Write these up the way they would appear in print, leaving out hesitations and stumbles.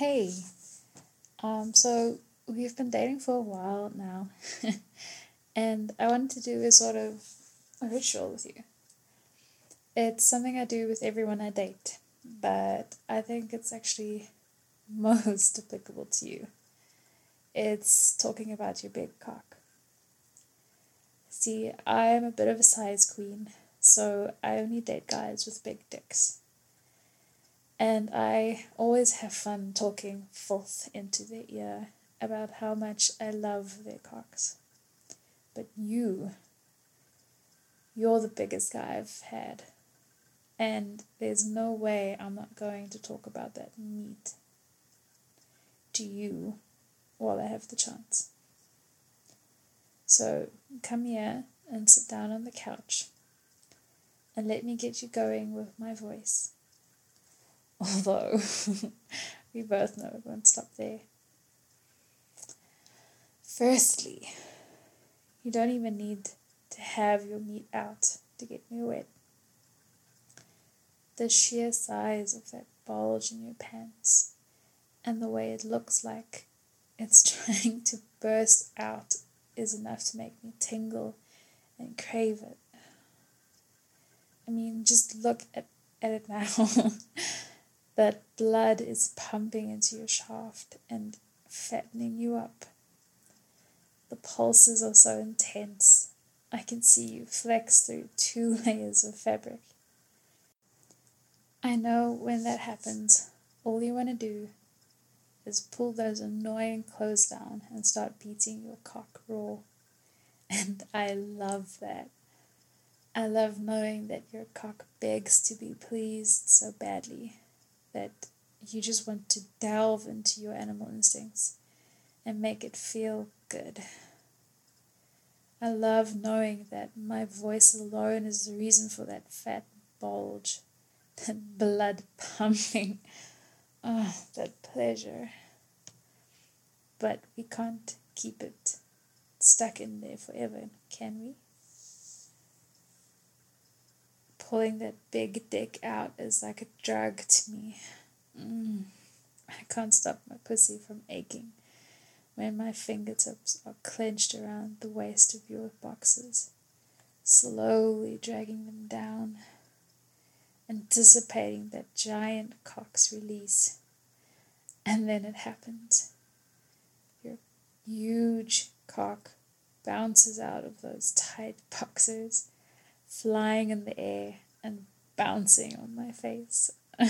Hey, so we've been dating for a while now, and I wanted to do a sort of a ritual with you. It's something I do with everyone I date, but I think it's actually most applicable to you. It's talking about your big cock. See, I'm a bit of a size queen, so I only date guys with big dicks. And I always have fun talking filth into their ear about how much I love their cocks. But you're the biggest guy I've had. And there's no way I'm not going to talk about that meat to you while I have the chance. So come here and sit down on the couch and let me get you going with my voice. Although we both know it won't stop there. Firstly, you don't even need to have your meat out to get me wet. The sheer size of that bulge in your pants and the way it looks like it's trying to burst out is enough to make me tingle and crave it. I mean, just look at it now. That blood is pumping into your shaft and fattening you up. The pulses are so intense. I can see you flex through 2 layers of fabric. I know when that happens, all you want to do is pull those annoying clothes down and start beating your cock raw. And I love that. I love knowing that your cock begs to be pleased so badly that you just want to delve into your animal instincts and make it feel good. I love knowing that my voice alone is the reason for that fat bulge, that blood pumping. Oh, that pleasure. But we can't keep it stuck in there forever, can we? Pulling that big dick out is like a drug to me. I can't stop my pussy from aching when my fingertips are clenched around the waist of your boxes, slowly dragging them down, anticipating that giant cock's release. And then it happens. Your huge cock bounces out of those tight boxers, flying in the air and bouncing on my face.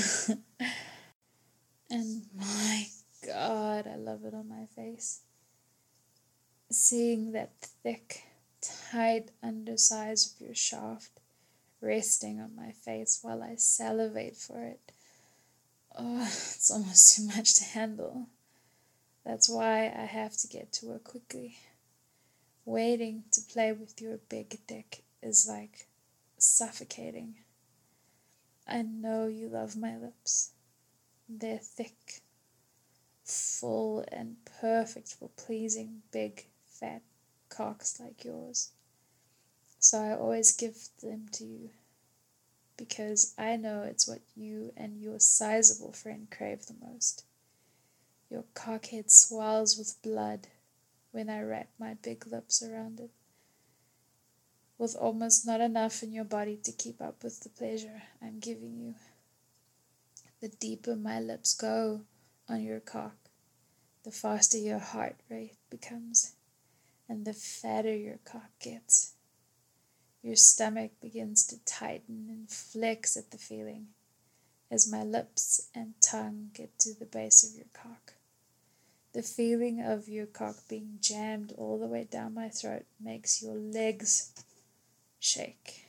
And my God, I love it on my face. Seeing that thick, tight undersides of your shaft resting on my face while I salivate for it. Oh, it's almost too much to handle. That's why I have to get to work quickly. Waiting to play with your big dick is like suffocating. I know you love my lips. They're thick, full, and perfect for pleasing big, fat cocks like yours. So I always give them to you, because I know it's what you and your sizable friend crave the most. Your cockhead swells with blood when I wrap my big lips around it, with almost not enough in your body to keep up with the pleasure I'm giving you. The deeper my lips go on your cock, the faster your heart rate becomes, and the fatter your cock gets. Your stomach begins to tighten and flex at the feeling as my lips and tongue get to the base of your cock. The feeling of your cock being jammed all the way down my throat makes your legs shake.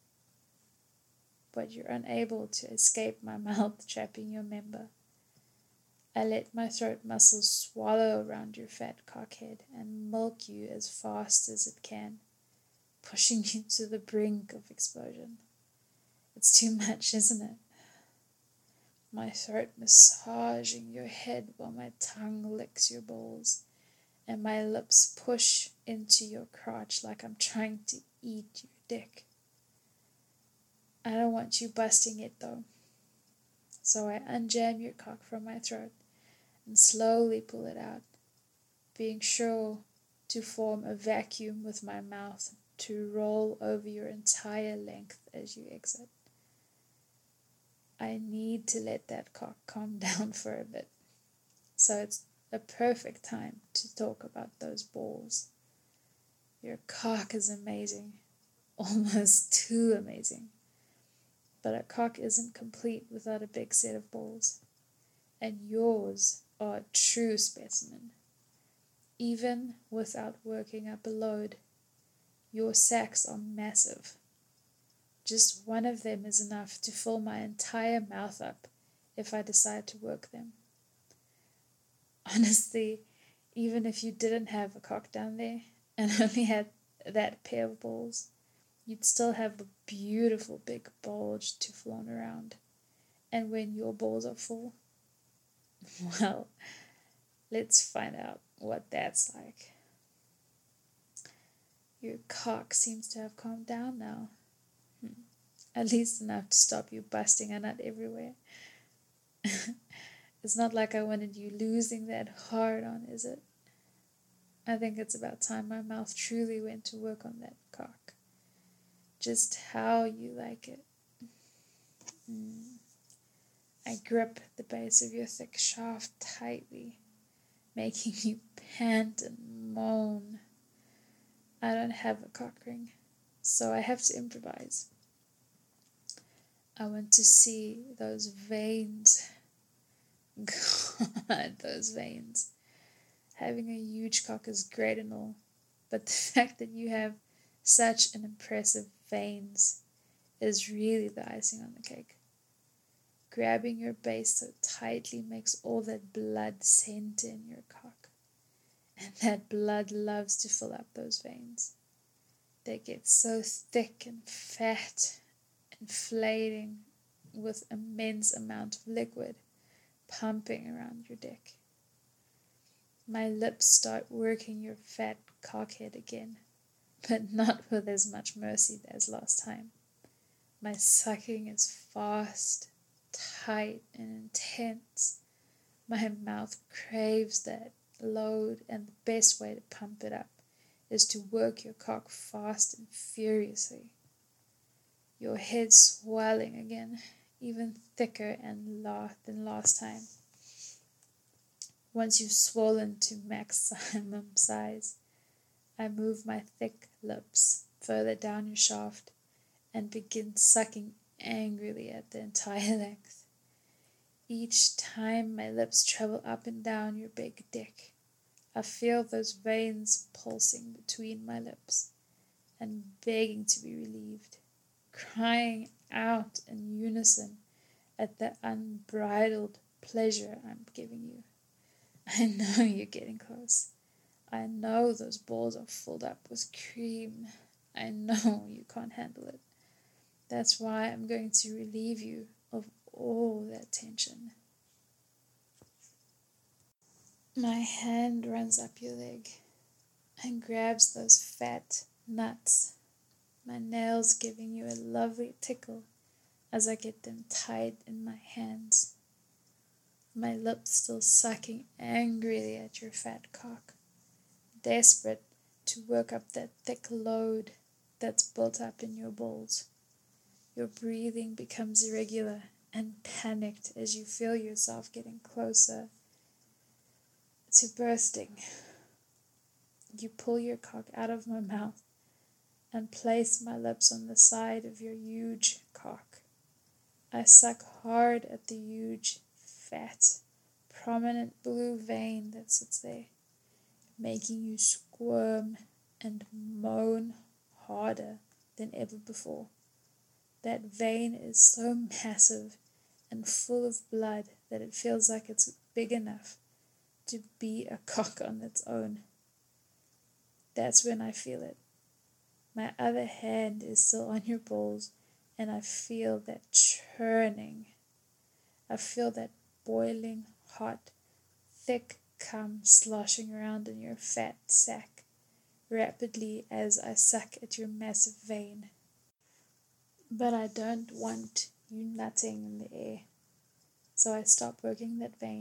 But you're unable to escape my mouth trapping your member. I let my throat muscles swallow around your fat cockhead and milk you as fast as it can, pushing you to the brink of explosion. It's too much, isn't it? My throat massaging your head while my tongue licks your balls, and my lips push into your crotch like I'm trying to eat your dick. I don't want you busting it though. So I unjam your cock from my throat and slowly pull it out, being sure to form a vacuum with my mouth to roll over your entire length as you exit. I need to let that cock calm down for a bit, so it's a perfect time to talk about those balls. Your cock is amazing, almost too amazing. But a cock isn't complete without a big set of balls, and yours are a true specimen. Even without working up a load, your sacs are massive. Just one of them is enough to fill my entire mouth up if I decide to work them. Honestly, even if you didn't have a cock down there and only had that pair of balls, you'd still have a beautiful big bulge to flaunt around. And when your balls are full, well, let's find out what that's like. Your cock seems to have calmed down now. At least enough to stop you busting a nut everywhere. It's not like I wanted you losing that hard on, is it? I think it's about time my mouth truly went to work on that cock. Just how you like it. I grip the base of your thick shaft tightly, making you pant and moan. I don't have a cock ring, so I have to improvise. I want to see those veins. God, those veins. Having a huge cock is great and all, but the fact that you have such an impressive veins is really the icing on the cake. Grabbing your base so tightly makes all that blood center in your cock, and that blood loves to fill up those veins. They get so thick and fat, inflating with immense amount of liquid pumping around your dick. My lips start working your fat cockhead again, but not with as much mercy as last time. My sucking is fast, tight, and intense. My mouth craves that load, and the best way to pump it up is to work your cock fast and furiously. Your head swelling again, even thicker than last time. Once you've swollen to maximum size, I move my thick lips further down your shaft and begin sucking angrily at the entire length. Each time my lips travel up and down your big dick, I feel those veins pulsing between my lips and begging to be relieved, crying out in unison at the unbridled pleasure I'm giving you. I know you're getting close. I know those balls are filled up with cream. I know you can't handle it. That's why I'm going to relieve you of all that tension. My hand runs up your leg and grabs those fat nuts, my nails giving you a lovely tickle as I get them tied in my hands. My lips still sucking angrily at your fat cock, desperate to work up that thick load that's built up in your balls. Your breathing becomes irregular and panicked as you feel yourself getting closer to bursting. You pull your cock out of my mouth and place my lips on the side of your huge cock. I suck hard at the huge, fat, prominent blue vein that sits there, making you squirm and moan harder than ever before. That vein is so massive and full of blood that it feels like it's big enough to be a cock on its own. That's when I feel it. My other hand is still on your balls, and I feel that churning. I feel that boiling, hot, thick cum sloshing around in your fat sack, rapidly as I suck at your massive vein. But I don't want you nutting in the air, so I stop working that vein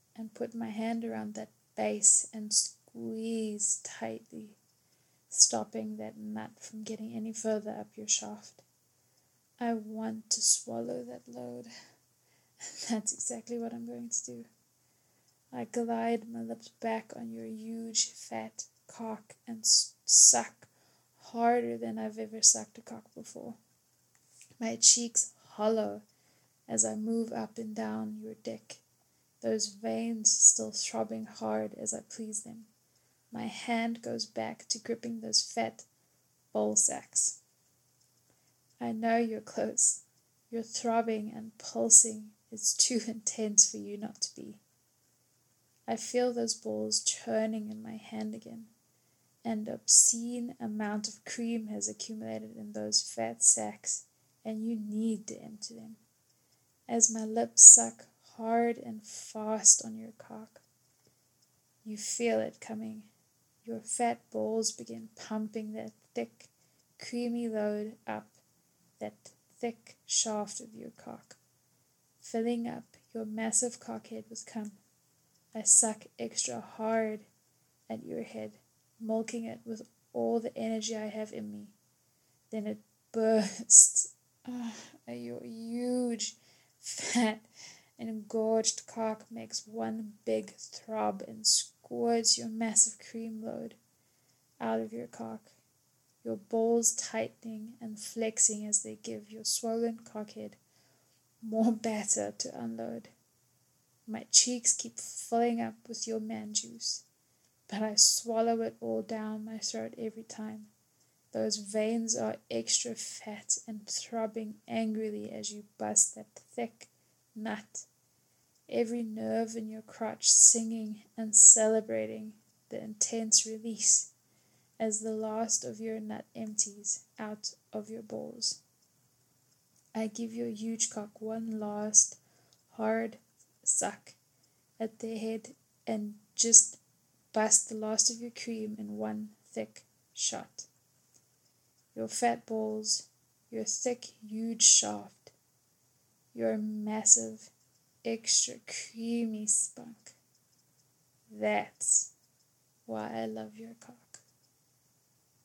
and put my hand around that base and squeeze tightly, stopping that nut from getting any further up your shaft. I want to swallow that load. That's exactly what I'm going to do. I glide my lips back on your huge fat cock and suck harder than I've ever sucked a cock before. My cheeks hollow as I move up and down your dick, those veins still throbbing hard as I please them. My hand goes back to gripping those fat ball sacks. I know you're close. Your throbbing and pulsing is too intense for you not to be. I feel those balls churning in my hand again. An obscene amount of cream has accumulated in those fat sacks, and you need to empty them. As my lips suck hard and fast on your cock, you feel it coming. Your fat balls begin pumping that thick, creamy load up that thick shaft of your cock, filling up your massive cockhead with cum. I suck extra hard at your head, milking it with all the energy I have in me. Then it bursts. Your huge, fat, engorged cock makes one big throb and squirts your massive cream load out of your cock, your balls tightening and flexing as they give your swollen cockhead more batter to unload. My cheeks keep filling up with your man juice, but I swallow it all down my throat every time. Those veins are extra fat and throbbing angrily as you bust that thick nut. Every nerve in your crotch singing and celebrating the intense release as the last of your nut empties out of your balls. I give your huge cock one last hard suck at the head and just bust the last of your cream in one thick shot. Your fat balls, your thick, huge shaft, your massive, extra creamy spunk. That's why I love your cock.